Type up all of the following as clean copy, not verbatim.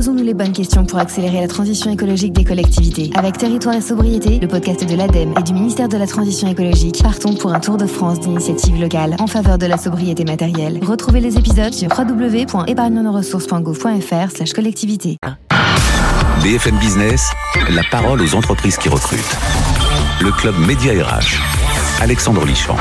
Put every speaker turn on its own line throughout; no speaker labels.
Posons-nous les bonnes questions pour accélérer la transition écologique des collectivités. Avec Territoire et Sobriété, le podcast de l'ADEME et du ministère de la Transition écologique, partons pour un tour de France d'initiatives locales en faveur de la sobriété matérielle. Retrouvez les épisodes sur www.épargnenoressources.gouv.fr/collectivité.
BFM Business, la parole aux entreprises qui recrutent. Le club Média RH. Alexandre Lichamp.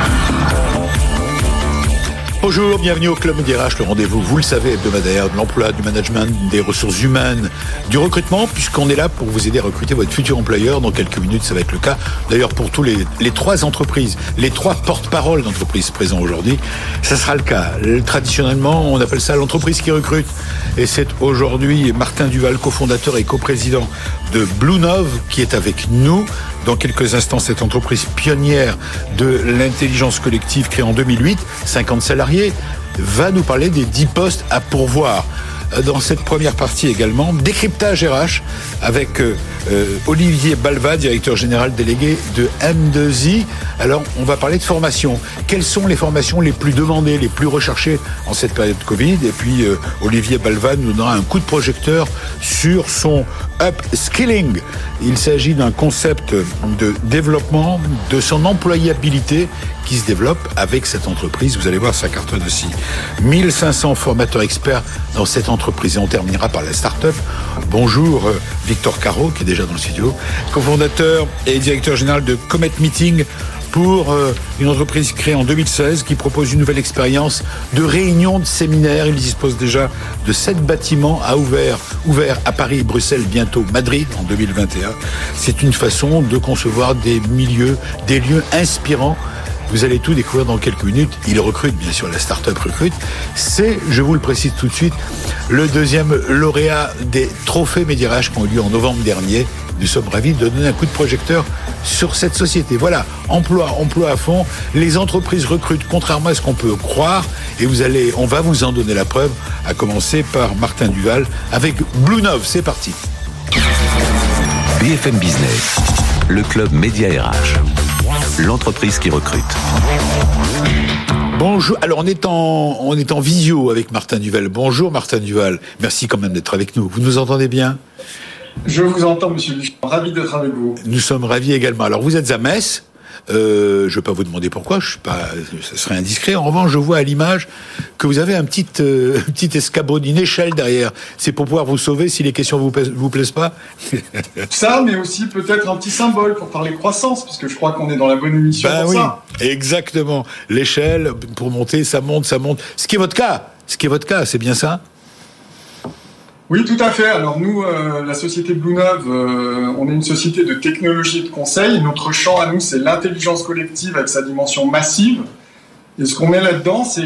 Bonjour, bienvenue au Club Média RH, le rendez-vous, vous le savez, hebdomadaire de l'emploi, du management, des ressources humaines, du recrutement, puisqu'on est là pour vous aider à recruter votre futur employeur. Dans quelques minutes, ça va être le cas. D'ailleurs, pour tous les trois entreprises, les trois porte-paroles d'entreprises présents aujourd'hui, ça sera le cas. Traditionnellement, on appelle ça l'entreprise qui recrute. Et c'est aujourd'hui Martin Duval, cofondateur et coprésident de Bluenov, qui est avec nous. Dans quelques instants, cette entreprise pionnière de l'intelligence collective créée en 2008, 50 salariés, va nous parler des 10 postes à pourvoir. Dans cette première partie également, décryptage RH avec Olivier Balva, directeur général délégué de M2I. Alors, on va parler de formation. Quelles sont les formations les plus demandées, les plus recherchées en cette période de Covid? Et puis, Olivier Balva nous donnera un coup de projecteur sur son upskilling. Il s'agit d'un concept de développement de son employabilité qui se développe avec cette entreprise. Vous allez voir, ça cartonne aussi. 1500 formateurs experts dans cette entreprise. Et on terminera par la start-up. Bonjour Victor Caro, qui est déjà dans le studio, cofondateur et directeur général de Comet Meeting, pour une entreprise créée en 2016 qui propose une nouvelle expérience de réunion, de séminaire. Il dispose déjà de 7 bâtiments ouverts à Paris, Bruxelles, bientôt Madrid en 2021. C'est une façon de concevoir des lieux inspirants. Vous allez tout découvrir dans quelques minutes. Il recrute, bien sûr, la start-up recrute. C'est, je vous le précise tout de suite, le deuxième lauréat des trophées Média RH qui ont eu lieu en novembre dernier. Nous sommes ravis de donner un coup de projecteur sur cette société. Voilà, emploi à fond. Les entreprises recrutent contrairement à ce qu'on peut croire. Et on va vous en donner la preuve, à commencer par Martin Duval avec Bluenov. C'est parti.
BFM Business, le club Média RH. L'entreprise qui recrute.
Bonjour. Alors on est en visio avec Martin Duval. Bonjour Martin Duval. Merci quand même d'être avec nous. Vous nous entendez bien?
Je vous entends, monsieur Lichamp. Ravi d'être avec vous.
Nous sommes ravis également. Alors vous êtes à Metz. Je ne vais pas vous demander pourquoi. Ce serait indiscret. En revanche, je vois à l'image que vous avez un petit escabeau, une échelle derrière. C'est pour pouvoir vous sauver si les questions vous plaisent pas.
Ça, mais aussi peut-être un petit symbole pour parler croissance, parce que je crois qu'on est dans la bonne émission pour
oui,
ça.
Exactement. L'échelle pour monter, ça monte. Ce qui est votre cas, c'est bien ça?
Oui, tout à fait. Alors nous, la société Bluenov, on est une société de technologie et de conseil. Notre champ à nous, c'est l'intelligence collective avec sa dimension massive. Et ce qu'on met là-dedans, c'est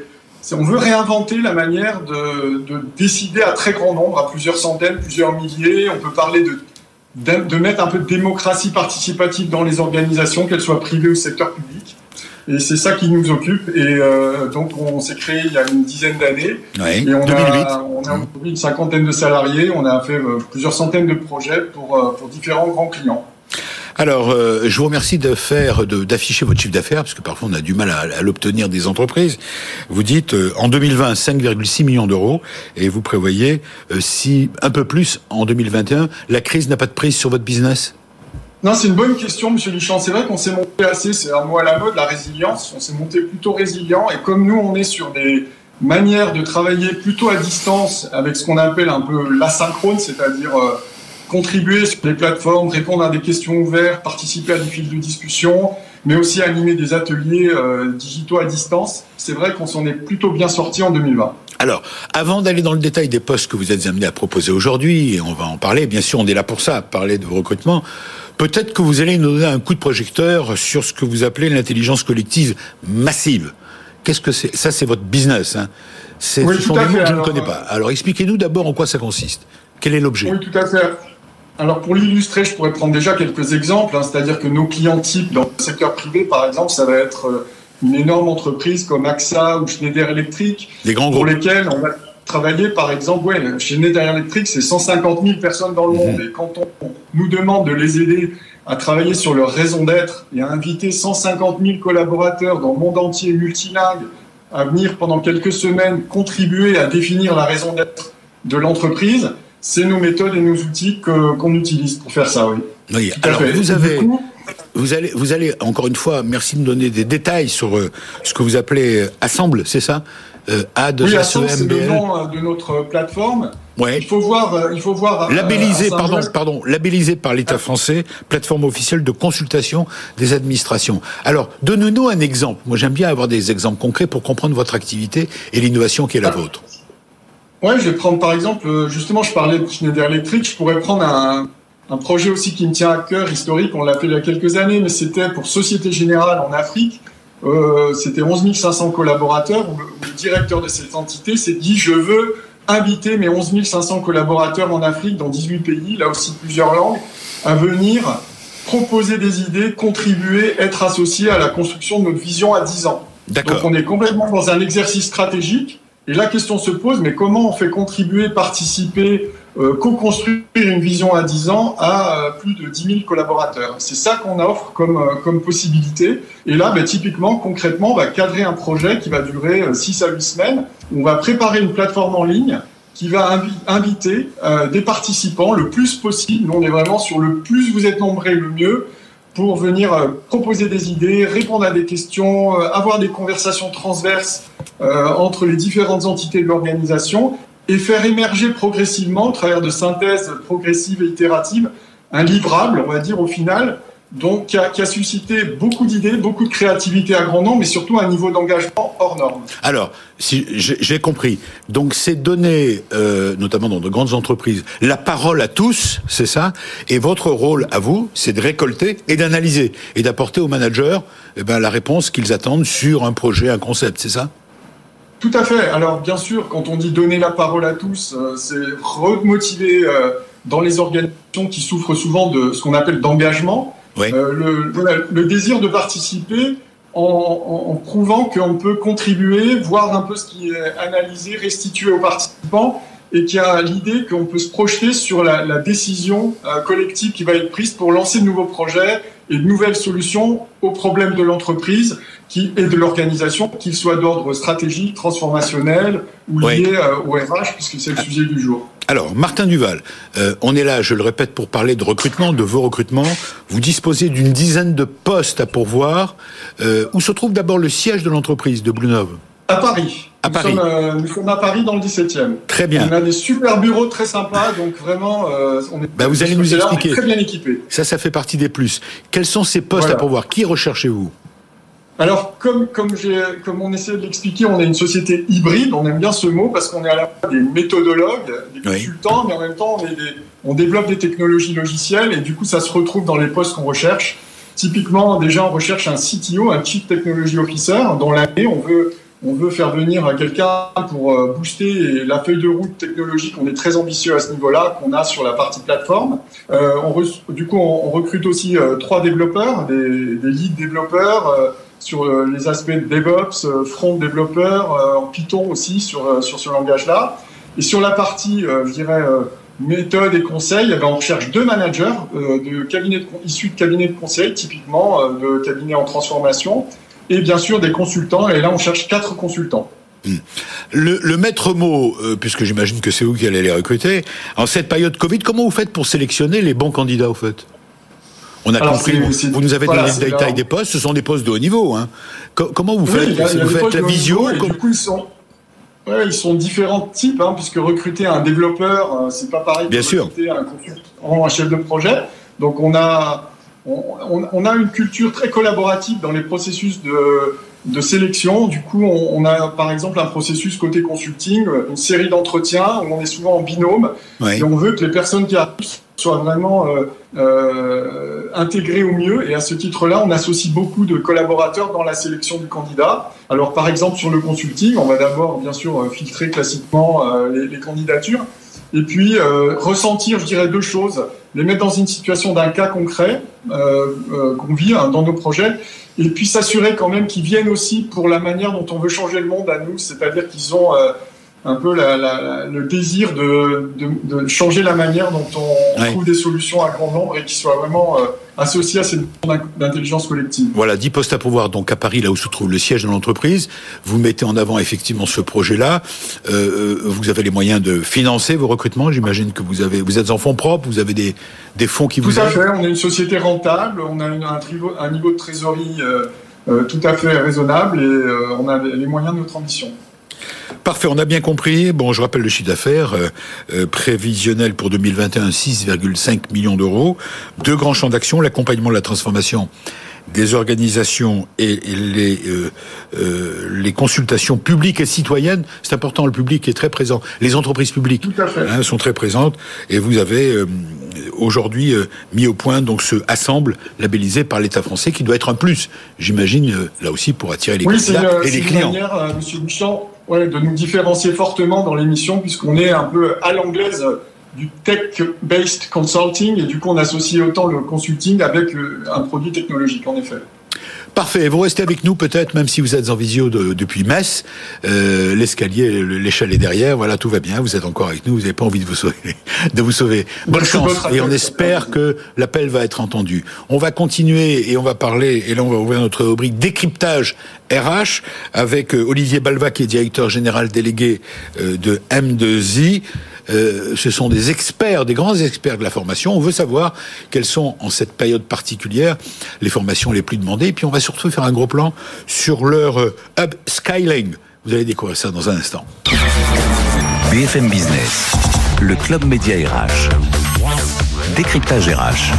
on veut réinventer la manière de décider à très grand nombre, à plusieurs centaines, plusieurs milliers. On peut parler de mettre un peu de démocratie participative dans les organisations, qu'elles soient privées ou secteur public. Et c'est ça qui nous occupe. Et donc, on s'est créé il y a une dizaine d'années.
Oui,
et on
2008.
a aujourd'hui une cinquantaine de salariés. On a fait plusieurs centaines de projets pour différents grands clients.
Alors, je vous remercie d'afficher votre chiffre d'affaires, parce que parfois on a du mal à l'obtenir des entreprises. Vous dites, en 2020, 5,6 millions d'euros, et vous prévoyez un peu plus en 2021. La crise n'a pas de prise sur votre business?
Non, c'est une bonne question, monsieur Lichamp. C'est vrai qu'on s'est monté c'est un mot à la mode, la résilience. On s'est monté plutôt résilient. Et comme nous, on est sur des manières de travailler plutôt à distance, avec ce qu'on appelle un peu l'asynchrone, c'est-à-dire contribuer sur les plateformes, répondre à des questions ouvertes, participer à des fils de discussion, mais aussi animer des ateliers digitaux à distance. C'est vrai qu'on s'en est plutôt bien sorti en 2020.
Alors, avant d'aller dans le détail des postes que vous êtes amenés à proposer aujourd'hui, et on va en parler, bien sûr, on est là pour ça, parler de recrutement. Peut-être que vous allez nous donner un coup de projecteur sur ce que vous appelez l'intelligence collective massive. Qu'est-ce que c'est? Ça, c'est votre business, hein. Ce sont des mots que je ne connais pas. Alors, expliquez-nous d'abord en quoi ça consiste. Quel est l'objet?
Oui, tout à fait. Alors, pour l'illustrer, je pourrais prendre déjà quelques exemples. C'est-à-dire que nos clients types dans le secteur privé, par exemple, ça va être une énorme entreprise comme AXA ou Schneider Electric,
des grands groupes,
pour lesquels on va travailler, par exemple, chez Schneider Electric, c'est 150 000 personnes dans le monde. Et quand on nous demande de les aider à travailler sur leur raison d'être et à inviter 150 000 collaborateurs dans le monde entier, multilingues, à venir pendant quelques semaines contribuer à définir la raison d'être de l'entreprise, c'est nos méthodes et nos outils qu'on utilise pour faire ça, oui.
Oui, alors vous allez, encore une fois, merci de me donner des détails sur ce que vous appelez Assemble, c'est ça?
Oui, Assemble, c'est le nom de notre plateforme.
Ouais.
Il faut voir.
Labellisé, labellisé par l'État français, plateforme officielle de consultation des administrations. Alors, donne-nous un exemple. Moi, j'aime bien avoir des exemples concrets pour comprendre votre activité et l'innovation qui est la vôtre.
Ouais, je vais prendre par exemple, justement, je parlais de Schneider Electric, je pourrais prendre un projet aussi qui me tient à cœur, historique, on l'a fait il y a quelques années, mais c'était pour Société Générale en Afrique. C'était 11 500 collaborateurs. Le directeur de cette entité s'est dit, je veux inviter mes 11 500 collaborateurs en Afrique, dans 18 pays, là aussi plusieurs langues, à venir proposer des idées, contribuer, être associés à la construction de notre vision à 10 ans.
D'accord.
Donc on est complètement dans un exercice stratégique. Et la question se pose, mais comment on fait contribuer, participer, co-construire une vision à 10 ans à plus de 10 000 collaborateurs? C'est ça qu'on offre comme possibilité. Et là, typiquement, concrètement, on va cadrer un projet qui va durer 6 à 8 semaines. On va préparer une plateforme en ligne qui va inviter des participants le plus possible. Nous, on est vraiment sur le plus vous êtes nombreux, le mieux, pour venir proposer des idées, répondre à des questions, avoir des conversations transverses entre les différentes entités de l'organisation et faire émerger progressivement, au travers de synthèses progressives et itératives, un livrable, on va dire au final, donc qui a suscité beaucoup d'idées, beaucoup de créativité à grand nombre, mais surtout un niveau d'engagement hors norme.
Alors, si j'ai compris, donc c'est donner, notamment dans de grandes entreprises, la parole à tous, c'est ça, et votre rôle à vous, c'est de récolter et d'analyser, et d'apporter aux managers la réponse qu'ils attendent sur un projet, un concept, c'est ça?
Tout à fait. Alors, bien sûr, quand on dit donner la parole à tous, c'est remotiver dans les organisations qui souffrent souvent de ce qu'on appelle d'engagement,
oui.
Le désir de participer en prouvant qu'on peut contribuer, voir un peu ce qui est analysé, restitué aux participants, et qu'il y a l'idée qu'on peut se projeter sur la décision collective qui va être prise pour lancer de nouveaux projets et de nouvelles solutions aux problèmes de l'entreprise et de l'organisation, qu'ils soient d'ordre stratégique, transformationnel ou liés au RH, puisque c'est le sujet du jour.
Alors, Martin Duval, on est là, je le répète, pour parler de recrutement, de vos recrutements. Vous disposez d'une dizaine de postes à pourvoir. Où se trouve d'abord le siège de l'entreprise de Bluenove?
À Paris. Nous sommes à Paris dans le 17e.
Très bien.
On a des super bureaux très sympas, donc vraiment, on est
vous allez nous expliquer.
Très bien équipés.
Ça fait partie des plus. Quels sont ces postes à pourvoir? Qui recherchez-vous?
Alors, comme on essaie de l'expliquer, on est une société hybride, on aime bien ce mot parce qu'on est à la fois des méthodologues, des consultants, mais en même temps, on développe des technologies logicielles et du coup, ça se retrouve dans les postes qu'on recherche. Typiquement, déjà, on recherche un CTO, un Chief Technology Officer. Dans l'année, on veut faire venir quelqu'un pour booster la feuille de route technologique. On est très ambitieux à ce niveau-là, qu'on a sur la partie plateforme. On recrute aussi 3 développeurs, des lead développeurs, sur les aspects de DevOps, front développeur, en Python aussi sur ce langage-là. Et sur la partie, méthode et conseil, on recherche 2 managers issus de cabinets de conseil, typiquement de cabinets en transformation, et bien sûr des consultants. Et là, on cherche 4 consultants.
Le maître mot, puisque j'imagine que c'est vous qui allez les recruter, en cette période Covid, comment vous faites pour sélectionner les bons candidats, au fait? On a compris, vous nous avez donné le détail des postes, ce sont des postes de haut niveau. Hein. Comment vous faites? Vous faites la visio?
Et du coup, ils sont différents types, puisque recruter un développeur, c'est pas pareil que recruter un consultant, un chef de projet. Donc on a une culture très collaborative dans les processus de sélection. Du coup, on a par exemple un processus côté consulting, une série d'entretiens où on est souvent en binôme, et on veut que les personnes qui arrivent soient vraiment intégrées au mieux. Et à ce titre-là, on associe beaucoup de collaborateurs dans la sélection du candidat. Alors, par exemple, sur le consulting, on va d'abord, bien sûr, filtrer classiquement les candidatures. Et puis, ressentir, 2 choses. Les mettre dans une situation d'un cas concret qu'on vit dans nos projets. Et puis, s'assurer quand même qu'ils viennent aussi pour la manière dont on veut changer le monde à nous. C'est-à-dire qu'ils ont un peu le désir de changer la manière dont on trouve des solutions à grand nombre et qui soient vraiment associées à cette notion d'intelligence collective.
Voilà, 10 postes à pourvoir donc à Paris, là où se trouve le siège de l'entreprise. Vous mettez en avant effectivement ce projet-là. Vous avez les moyens de financer vos recrutements. J'imagine que vous êtes en fonds propres, vous avez des fonds qui vous aident.
Tout à fait, on est une société rentable, on a un niveau de trésorerie tout à fait raisonnable et on a les moyens de notre ambition.
Parfait, on a bien compris. Bon, je rappelle le chiffre d'affaires prévisionnel pour 2021, 6,5 millions d'euros. 2 grands champs d'action, l'accompagnement de la transformation des organisations et les consultations publiques et citoyennes. C'est important, le public est très présent. Les entreprises publiques sont très présentes. Et vous avez aujourd'hui mis au point donc ce Assemble labellisé par l'État français qui doit être un plus, j'imagine, là aussi pour attirer les candidats et les clients.
Oui, c'est une manière, Monsieur Bouchard, de nous différencier fortement dans l'émission puisqu'on est un peu à l'anglaise du tech-based consulting et du coup on associe autant le consulting avec un produit technologique, en effet.
Parfait, vous restez avec nous peut-être, même si vous êtes en visio depuis Metz, l'escalier, l'échelle est derrière, voilà, tout va bien, vous êtes encore avec nous, vous n'avez pas envie de vous sauver. Bonne chance, et on espère que l'appel va être entendu. On va continuer et on va parler, et là on va ouvrir notre rubrique décryptage RH avec Olivier Balva qui est directeur général délégué de M2I. Ce sont des experts, des grands experts de la formation. On veut savoir quelles sont, en cette période particulière, les formations les plus demandées. Et puis, on va surtout faire un gros plan sur leur upskilling. Vous allez découvrir ça dans un instant.
BFM Business, le club média RH. Décryptage RH.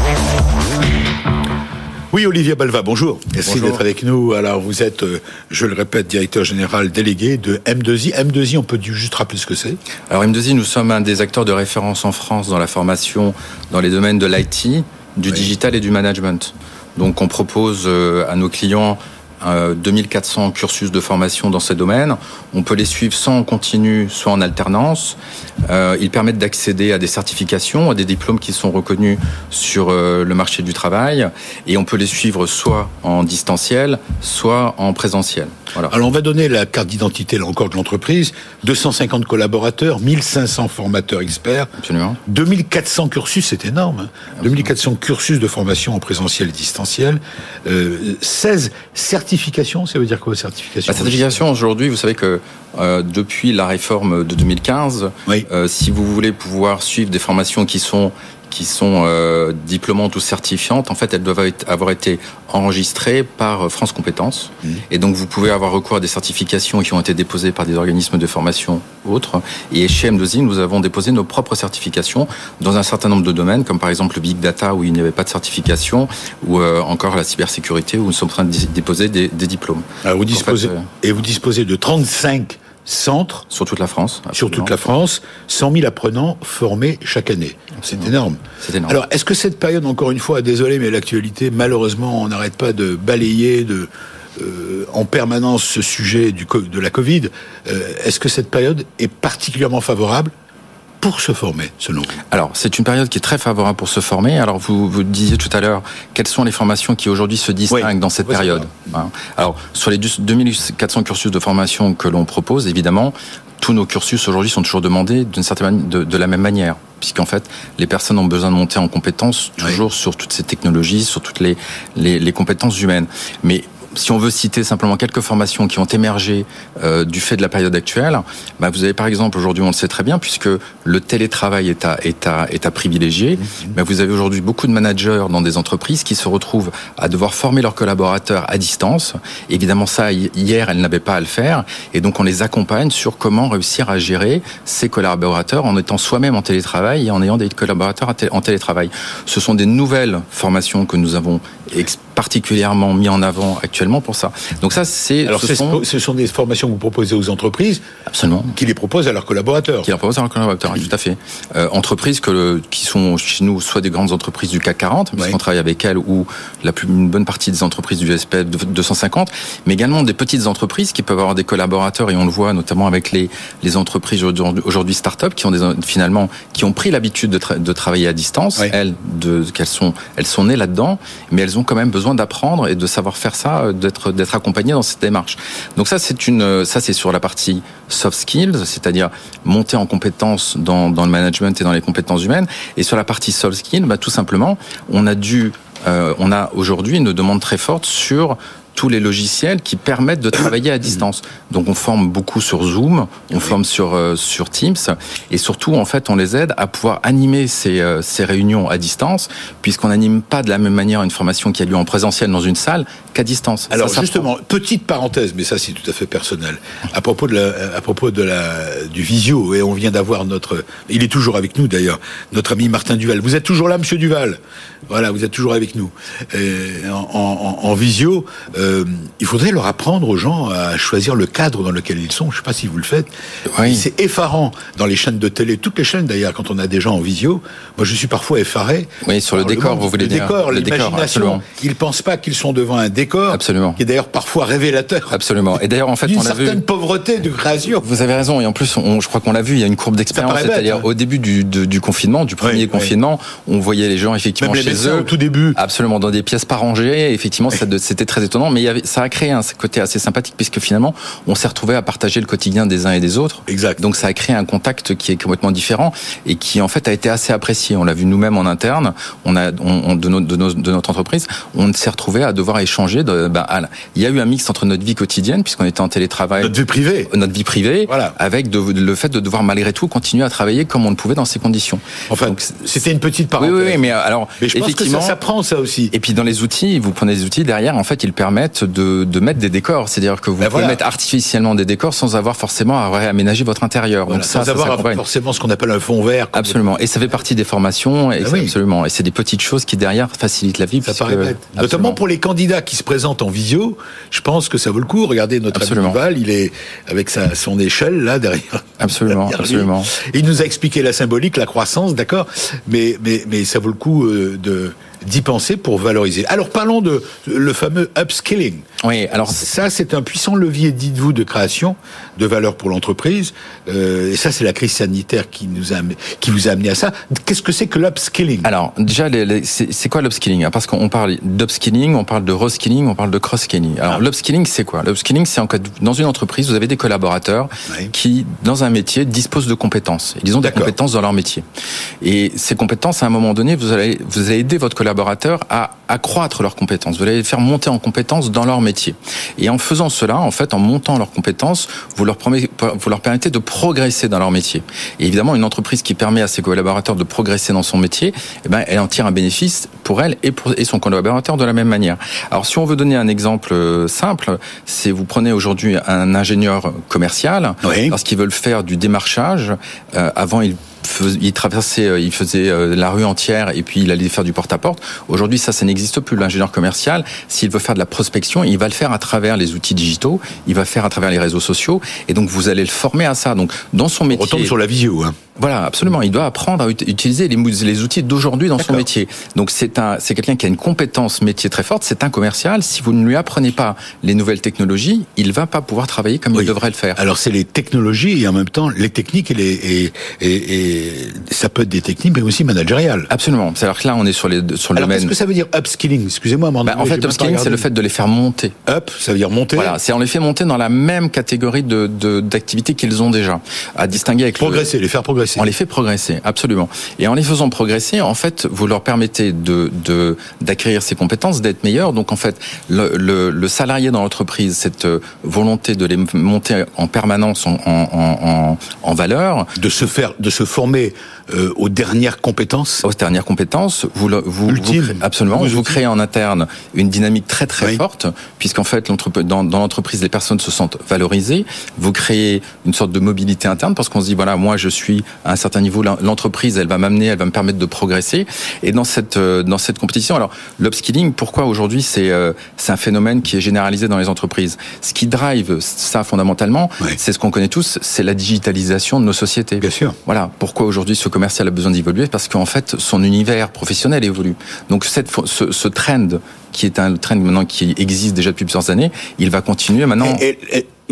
Oui, Olivier Balva, bonjour. Merci d'être avec nous. Alors, vous êtes, je le répète, directeur général délégué de M2I. M2I, on peut juste rappeler ce que c'est ?
Alors, M2I, nous sommes un des acteurs de référence en France dans la formation dans les domaines de l'IT, du digital et du management. Donc, on propose à nos clients 2400 cursus de formation dans ces domaines. On peut les suivre soit en continu, soit en alternance. Ils permettent d'accéder à des certifications, à des diplômes qui sont reconnus sur le marché du travail. Et on peut les suivre soit en distanciel, soit en présentiel. Voilà.
Alors, on va donner la carte d'identité, là encore, de l'entreprise. 250 collaborateurs, 1500 formateurs experts.
Absolument.
2400 cursus, c'est énorme. Hein. 2400 cursus de formation en présentiel et distanciel. 16 certifications, ça veut dire quoi, certification ?
La certification, aujourd'hui, vous savez que depuis la réforme de 2015, si vous voulez pouvoir suivre des formations qui sont diplômantes ou certifiantes, en fait, elles doivent avoir été enregistrées par France Compétences. Et donc, vous pouvez avoir recours à des certifications qui ont été déposées par des organismes de formation ou autres. Et chez M2I, nous avons déposé nos propres certifications dans un certain nombre de domaines, comme par exemple le Big Data, où il n'y avait pas de certification, ou encore la cybersécurité, où nous sommes en train de déposer des diplômes.
Alors, vous disposez de 35 centres
sur toute la France. Absolument.
Sur toute la France, 100 000 apprenants formés chaque année. C'est énorme.
C'est énorme.
Alors, est-ce que cette période, encore une fois, désolé, mais l'actualité, malheureusement, on n'arrête pas de balayer en permanence ce sujet de la Covid. Est-ce que cette période est particulièrement favorable pour se former, selon vous ?
Alors, c'est une période qui est très favorable pour se former. Alors, vous disiez tout à l'heure, quelles sont les formations qui aujourd'hui se distinguent dans cette période ? Alors, sur les 2400 cursus de formation que l'on propose, évidemment, tous nos cursus aujourd'hui sont toujours demandés d'une certaine manière, de la même manière, puisqu'en fait, les personnes ont besoin de monter en compétences toujours sur toutes ces technologies, sur toutes les compétences humaines. Mais si on veut citer simplement quelques formations qui ont émergé du fait de la période actuelle, vous avez par exemple, aujourd'hui on le sait très bien, puisque le télétravail est à privilégier, vous avez aujourd'hui beaucoup de managers dans des entreprises qui se retrouvent à devoir former leurs collaborateurs à distance. Évidemment ça, hier, elles n'avaient pas à le faire, et donc on les accompagne sur comment réussir à gérer ces collaborateurs en étant soi-même en télétravail et en ayant des collaborateurs en télétravail. Ce sont des nouvelles formations que nous avons particulièrement mis en avant actuellement pour ça. Donc ça, ce sont
des formations que vous proposez aux entreprises,
absolument,
qui les proposent à leurs collaborateurs.
Qui les proposent à leurs collaborateurs, tout à fait. Entreprises qui sont chez nous soit des grandes entreprises du CAC 40, parce qu'on travaille avec elles, ou une bonne partie des entreprises du SPF 250, mais également des petites entreprises qui peuvent avoir des collaborateurs, et on le voit notamment avec les entreprises aujourd'hui start-up qui ont pris l'habitude de travailler à distance. Elles sont nées là-dedans, mais elles ont quand même besoin besoin d'apprendre et de savoir faire ça, d'être accompagné dans cette démarche. Donc ça c'est sur la partie soft skills, c'est-à-dire monter en compétences dans le management et dans les compétences humaines. Et sur la partie soft skills, tout simplement, on a aujourd'hui une demande très forte sur tous les logiciels qui permettent de travailler à distance. Donc on forme beaucoup sur Zoom, on forme sur Teams, et surtout en fait on les aide à pouvoir animer ces réunions à distance, puisqu'on n'anime pas de la même manière une formation qui a lieu en présentiel dans une salle qu'à distance.
Alors ça, justement, petite parenthèse, mais ça c'est tout à fait personnel. À propos du visio, et on vient d'avoir il est toujours avec nous d'ailleurs, notre ami Martin Duval. Vous êtes toujours là, Monsieur Duval? Voilà, vous êtes toujours avec nous. En visio, il faudrait leur apprendre aux gens à choisir le cadre dans lequel ils sont. Je ne sais pas si vous le faites. Oui. C'est effarant dans les chaînes de télé, toutes les chaînes d'ailleurs, quand on a des gens en visio. Moi, je suis parfois effaré.
Oui, sur le décor, vous voulez dire.
Le décor, l'imagination. Ils ne pensent pas qu'ils sont devant un décor.
Absolument.
Qui est d'ailleurs parfois révélateur.
Absolument. Et d'ailleurs, en fait,
d'une
on a vu
certaine pauvreté de création.
Vous avez raison. Et en plus, je crois qu'on l'a vu. Il y a une courbe d'expérience. C'est-à-dire au début du confinement, du premier confinement, on voyait les gens effectivement
même
chez eux.
Au tout début.
Absolument, dans des pièces pas rangées. Effectivement, c'était très étonnant. Mais ça a créé un côté assez sympathique, puisque finalement, on s'est retrouvé à partager le quotidien des uns et des autres.
Exact.
Donc, ça a créé un contact qui est complètement différent et qui, en fait, a été assez apprécié. On l'a vu nous-mêmes en interne. De notre entreprise, on s'est retrouvé à devoir échanger. Il y a eu un mix entre notre vie quotidienne, puisqu'on était en télétravail.
Notre vie privée.
Voilà. Avec le fait de devoir malgré tout continuer à travailler comme on le pouvait dans ces conditions.
Enfin, donc, c'était une petite parenthèse.
Oui, mais alors,
mais je pense que ça s'apprend, ça aussi.
Et puis dans les outils, vous prenez des outils derrière, en fait, ils permettent de mettre des décors. C'est-à-dire que vous pouvez mettre artificiellement des décors sans avoir forcément à réaménager votre intérieur.
Voilà, donc sans avoir forcément ce qu'on appelle un fond vert.
Absolument. Et ça fait partie des formations. Absolument. Et c'est des petites choses qui derrière facilitent la vie.
Ça paraît bête. Notamment pour les candidats qui se présentent en visio, je pense que ça vaut le coup. Regardez notre ami Duval, il est avec son échelle là derrière.
Absolument.
Il nous a expliqué la symbolique, la croissance, d'accord, mais ça vaut le coup d'y penser pour valoriser. Alors parlons de le fameux upskilling.
Oui, alors
ça c'est un puissant levier, dites-vous, de création de valeur pour l'entreprise. Et ça c'est la crise sanitaire qui vous a amené à ça. Qu'est-ce que c'est que l'upskilling?
Alors déjà, c'est quoi l'upskilling? Parce qu'on parle d'upskilling, on parle de reskilling, on parle de cross-skilling. Alors l'upskilling c'est quoi? L'upskilling c'est dans une entreprise, vous avez des collaborateurs qui, dans un métier, disposent de compétences. Ils ont des compétences dans leur métier. Et ces compétences, à un moment donné, vous allez aider votre collaborateur à accroître leurs compétences. Vous allez les faire monter en compétences dans leur métier. Et en faisant cela, en fait, en montant leurs compétences, vous leur permettez de progresser dans leur métier. Et évidemment, une entreprise qui permet à ses collaborateurs de progresser dans son métier, elle en tire un bénéfice pour elle et son collaborateur de la même manière. Alors, si on veut donner un exemple simple, c'est vous prenez aujourd'hui un ingénieur commercial, lorsqu'il veut faire du démarchage, avant il faisait la rue entière et puis il allait faire du porte-à-porte. Aujourd'hui, ça n'existe plus. L'ingénieur commercial, s'il veut faire de la prospection, il va le faire à travers les outils digitaux, il va le faire à travers les réseaux sociaux, et donc vous allez le former à ça. Donc, dans son métier...
On retombe sur la visio, hein.
Voilà, absolument. Il doit apprendre à utiliser les outils d'aujourd'hui dans son métier. Donc c'est quelqu'un qui a une compétence métier très forte. C'est un commercial. Si vous ne lui apprenez pas les nouvelles technologies, il va pas pouvoir travailler comme il devrait le faire.
Alors c'est les technologies et en même temps les techniques et ça peut être des techniques mais aussi managériales.
Absolument. C'est-à-dire que là on est sur le domaine.
Qu'est-ce que ça veut dire upskilling? Excusez-moi.
En fait, upskilling c'est le fait de les faire monter.
Up, ça veut dire monter.
Voilà, on les fait monter dans la même catégorie d'activités qu'ils ont déjà, à distinguer avec
les faire progresser.
On les fait progresser, absolument. Et en les faisant progresser, en fait, vous leur permettez d'acquérir ces compétences, d'être meilleurs. Donc, en fait, le salarié dans l'entreprise, cette volonté de les monter en permanence en valeur,
de se former aux dernières compétences.
Aux dernières compétences, vous créez en interne une dynamique très très forte, puisqu'en fait, dans l'entreprise, les personnes se sentent valorisées. Vous créez une sorte de mobilité interne, parce qu'on se dit, voilà, moi, je suis à un certain niveau, l'entreprise, elle va me permettre de progresser. Et dans cette compétition, alors, l'upskilling, pourquoi aujourd'hui c'est un phénomène qui est généralisé dans les entreprises? Ce qui drive ça fondamentalement, c'est ce qu'on connaît tous, c'est la digitalisation de nos sociétés.
Bien sûr.
Voilà. Pourquoi aujourd'hui ce commercial a besoin d'évoluer? Parce qu'en fait, son univers professionnel évolue. Donc ce trend, qui est un trend maintenant qui existe déjà depuis plusieurs années, il va continuer maintenant.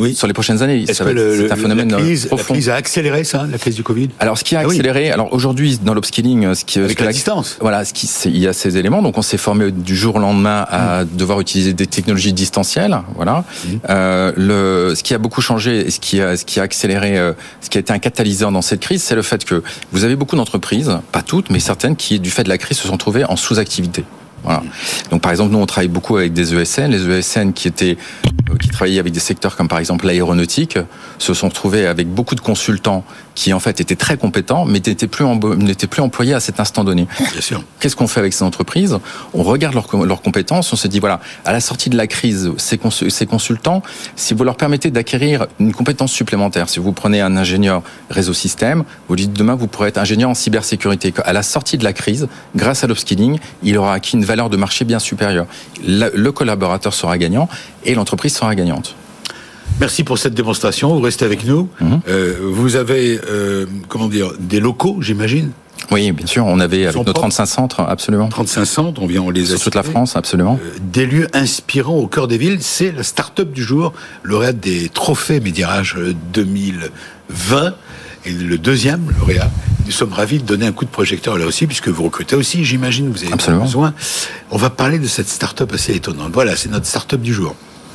sur les prochaines années.
Est-ce que c'est un phénomène profond. La crise a accéléré ça, la crise du Covid?
Alors, ce qui a accéléré, alors aujourd'hui, dans l'upskilling,
avec la distance.
Voilà, il y a ces éléments. Donc, on s'est formé du jour au lendemain à devoir utiliser des technologies distancielles. Voilà. Ce qui a beaucoup changé et ce qui a accéléré, ce qui a été un catalyseur dans cette crise, c'est le fait que vous avez beaucoup d'entreprises, pas toutes, mais certaines, qui, du fait de la crise, se sont trouvées en sous-activité. Voilà. Donc, par exemple, nous, on travaille beaucoup avec des ESN. Les ESN qui travaillaient avec des secteurs comme, par exemple, l'aéronautique, se sont retrouvés avec beaucoup de consultants qui, en fait, étaient très compétents, mais n'étaient plus employés à cet instant donné.
Bien sûr.
Qu'est-ce qu'on fait avec ces entreprises? On regarde leurs compétences, on se dit, voilà, à la sortie de la crise, ces consultants, si vous leur permettez d'acquérir une compétence supplémentaire, si vous prenez un ingénieur réseau système, vous dites demain, vous pourrez être ingénieur en cybersécurité. À la sortie de la crise, grâce à l'upskilling, il aura acquis une valeur de marché bien supérieure. Le collaborateur sera gagnant et l'entreprise sera gagnante.
Merci pour cette démonstration. Vous restez avec nous. Vous avez, des locaux, j'imagine?
Oui, bien sûr. On avait avec nos 35 centres, absolument.
35 centres, on les a
sur toute la France, absolument.
Des lieux inspirants au cœur des villes. C'est la start-up du jour, lauréate des trophées Média-RH 2020. Et le deuxième lauréat. Nous sommes ravis de donner un coup de projecteur là aussi, puisque vous recrutez aussi, j'imagine, vous avez
absolument
besoin. On va parler de cette start-up assez étonnante. Voilà, c'est notre start-up du jour.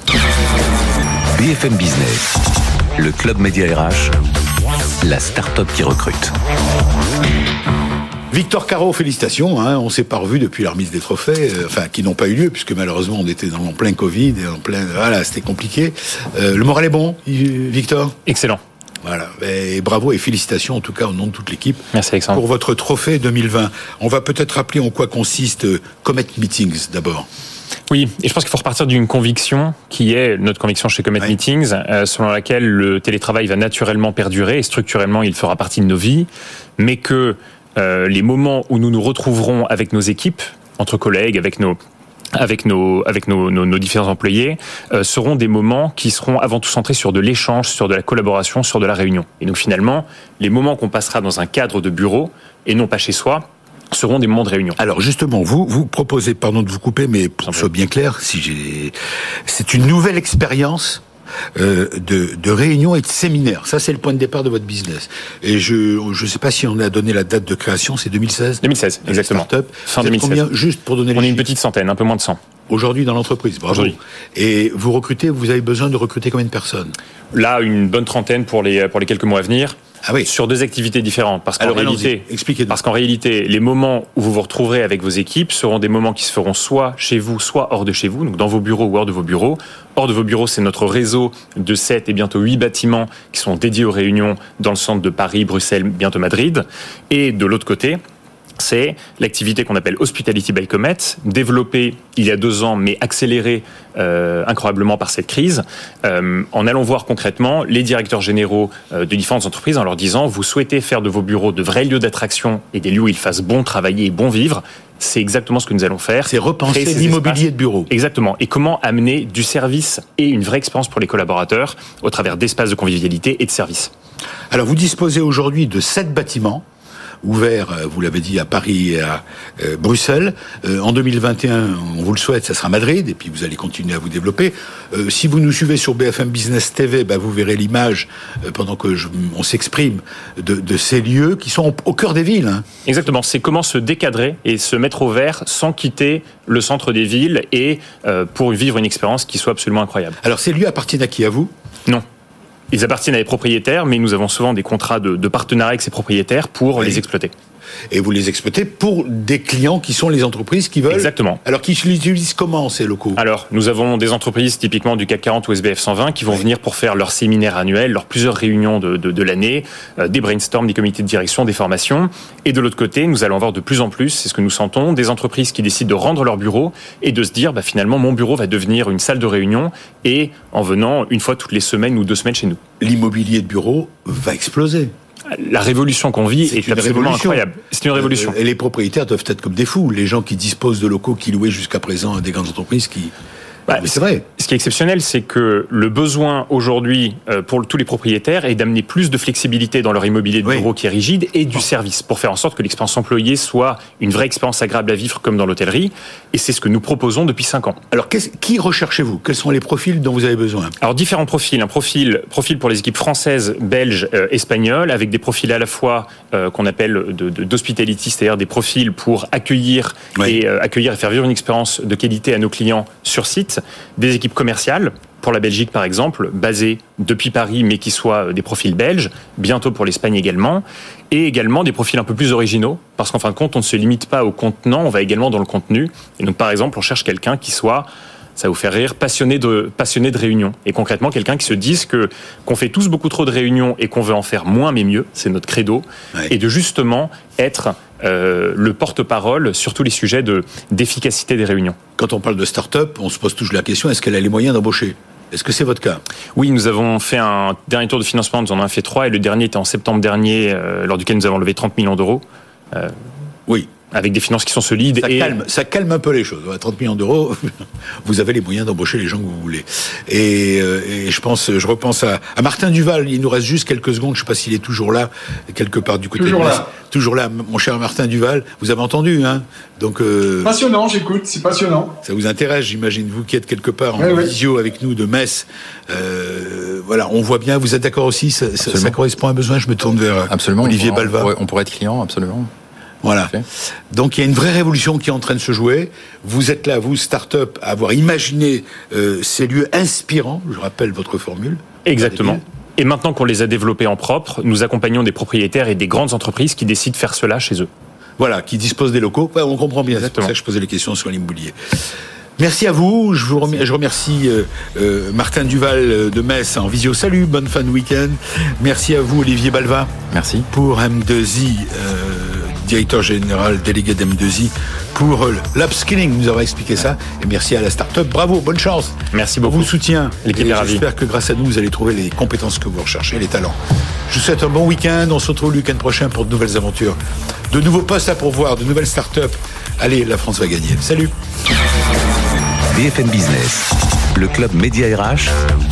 BFM Business, le club Média RH, la start-up qui recrute.
Victor Caro, félicitations. On s'est pas revus depuis la remise des trophées, qui n'ont pas eu lieu, puisque malheureusement on était en plein Covid et c'était compliqué. Le moral est bon, Victor?
Excellent.
Voilà, et bravo et félicitations en tout cas au nom de toute l'équipe.
Merci Alexandre.
Pour votre trophée 2020. On va peut-être rappeler en quoi consiste Comet Meetings d'abord.
Oui, et je pense qu'il faut repartir d'une conviction qui est notre conviction chez Comet Meetings, selon laquelle le télétravail va naturellement perdurer et structurellement il fera partie de nos vies, mais que les moments où nous nous retrouverons avec nos équipes, entre collègues, avec nos différents employés, seront des moments qui seront avant tout centrés sur de l'échange, sur de la collaboration, sur de la réunion. Et donc finalement, les moments qu'on passera dans un cadre de bureau et non pas chez soi seront des moments de réunion.
Alors justement, vous proposez, pardon de vous couper, mais pour que ce soit bien clair, c'est une nouvelle expérience de réunions et de séminaires. Ça, c'est le point de départ de votre business. Et je sais pas si on a donné la date de création, c'est 2016
2016, exactement.
Start-up.
Fin 2016.
Combien, juste pour donner les chiffres?
On est une petite centaine, un peu moins de 100.
Aujourd'hui dans l'entreprise, bravo. Aujourd'hui. Et vous avez besoin de recruter combien de personnes?
Là, une bonne trentaine pour les quelques mois à venir.
Ah oui.
Sur deux activités différentes. Parce qu'en réalité, les moments où vous vous retrouverez avec vos équipes seront des moments qui se feront soit chez vous, soit hors de chez vous, donc dans vos bureaux ou hors de vos bureaux. Hors de vos bureaux, c'est notre réseau de 7 et bientôt 8 bâtiments qui sont dédiés aux réunions dans le centre de Paris, Bruxelles, bientôt Madrid. Et de l'autre côté, c'est l'activité qu'on appelle Hospitality by Comet, développée il y a 2 ans, mais accélérée incroyablement par cette crise, en allant voir concrètement les directeurs généraux de différentes entreprises en leur disant « Vous souhaitez faire de vos bureaux de vrais lieux d'attraction et des lieux où il fasse bon travailler et bon vivre ?» C'est exactement ce que nous allons faire.
C'est repenser l'immobilier de bureau.
Exactement. Et comment amener du service et une vraie expérience pour les collaborateurs au travers d'espaces de convivialité et de services.
Alors, vous disposez aujourd'hui de 7 bâtiments ouvert, vous l'avez dit, à Paris et à Bruxelles. En 2021, on vous le souhaite, ça sera Madrid, et puis vous allez continuer à vous développer. Si vous nous suivez sur BFM Business TV, vous verrez l'image, pendant que on s'exprime, de ces lieux qui sont au cœur des villes.
Exactement, c'est comment se décadrer et se mettre au vert sans quitter le centre des villes et pour vivre une expérience qui soit absolument incroyable.
Alors ces lieux appartiennent à qui, à vous ?
Non. Ils appartiennent à des propriétaires, mais nous avons souvent des contrats de partenariat avec ces propriétaires pour les exploiter.
Et vous les exploitez pour des clients qui sont les entreprises qui veulent...
Exactement.
Alors, qui les utilisent comment, ces locaux ?
Alors, nous avons des entreprises typiquement du CAC 40 ou SBF 120 qui vont venir pour faire leurs séminaires annuels, leurs plusieurs réunions de l'année, des brainstorms, des comités de direction, des formations. Et de l'autre côté, nous allons avoir de plus en plus, c'est ce que nous sentons, des entreprises qui décident de rendre leur bureau et de se dire, finalement, mon bureau va devenir une salle de réunion et en venant une fois toutes les semaines ou 2 semaines chez nous.
L'immobilier de bureau va exploser.
La révolution qu'on vit est absolument incroyable. C'est une révolution.
Et les propriétaires doivent être comme des fous. Les gens qui disposent de locaux qui louaient jusqu'à présent à des grandes entreprises qui... Mais c'est vrai.
Ce ce qui est exceptionnel, c'est que le besoin aujourd'hui pour tous les propriétaires est d'amener plus de flexibilité dans leur immobilier de bureau qui est rigide et du service pour faire en sorte que l'expérience employée soit une vraie expérience agréable à vivre comme dans l'hôtellerie. Et c'est ce que nous proposons depuis 5 ans.
Alors, qui recherchez-vous ? Quels sont les profils dont vous avez besoin ?
Alors, différents profils. Un profil pour les équipes françaises, belges, espagnoles, avec des profils à la fois qu'on appelle d'hospitality, c'est-à-dire des profils pour accueillir et faire vivre une expérience de qualité à nos clients sur site, des équipes commerciales, pour la Belgique par exemple, basées depuis Paris mais qui soient des profils belges, bientôt pour l'Espagne également, et également des profils un peu plus originaux, parce qu'en fin de compte on ne se limite pas au contenant, on va également dans le contenu, et donc par exemple on cherche quelqu'un qui soit, ça va vous faire rire, passionné de réunions, et concrètement quelqu'un qui se dise qu'on fait tous beaucoup trop de réunions et qu'on veut en faire moins mais mieux, c'est notre credo, et de justement être le porte-parole sur tous les sujets d'efficacité des réunions.
Quand on parle de start-up, on se pose toujours la question, est-ce qu'elle a les moyens d'embaucher ? Est-ce que c'est votre cas ?
Oui, nous avons fait un dernier tour de financement, nous en avons fait 3, et le dernier était en septembre dernier, lors duquel nous avons levé 30 millions d'euros.
Oui.
Avec des finances qui sont solides.
Ça calme un peu les choses. 30 millions d'euros, vous avez les moyens d'embaucher les gens que vous voulez. Et je repense à Martin Duval. Il nous reste juste quelques secondes. Je ne sais pas s'il est toujours là, quelque part du côté de Metz. Toujours là, mon cher Martin Duval. Vous avez entendu, hein ? Donc,
passionnant, j'écoute, c'est passionnant.
Ça vous intéresse, j'imagine, vous qui êtes quelque part en visio avec nous de Metz. Voilà, on voit bien. Vous êtes d'accord aussi ? Ça correspond à un besoin. Je me tourne vers Olivier Balva.
On pourrait être client, absolument.
Voilà. Donc il y a une vraie révolution qui est en train de se jouer. Vous êtes là, vous, start-up, à avoir imaginé ces lieux inspirants. Je rappelle votre formule.
Exactement. Et maintenant qu'on les a développés en propre, nous accompagnons des propriétaires et des grandes entreprises qui décident de faire cela chez eux.
Voilà, qui disposent des locaux. Ouais, on comprend bien.
Exactement.
C'est pour ça que je posais les questions sur l'immobilier. Merci à vous. Je remercie Martin Duval de Metz en visio. Salut, bonne fin de week-end. Merci à vous, Olivier Balva.
Merci.
Pour M2I, directeur général délégué d'M2I, pour l'upskilling, nous avoir expliqué ça. Et merci à la start-up. Bravo, bonne chance.
Merci beaucoup.
On vous soutient.
L'équipe est ravie.
J'espère que grâce à nous, vous allez trouver les compétences que vous recherchez, les talents. Je vous souhaite un bon week-end. On se retrouve le week-end prochain pour de nouvelles aventures, de nouveaux postes à pourvoir, de nouvelles start-up. Allez, la France va gagner. Salut.
BFM Business, le club Média RH,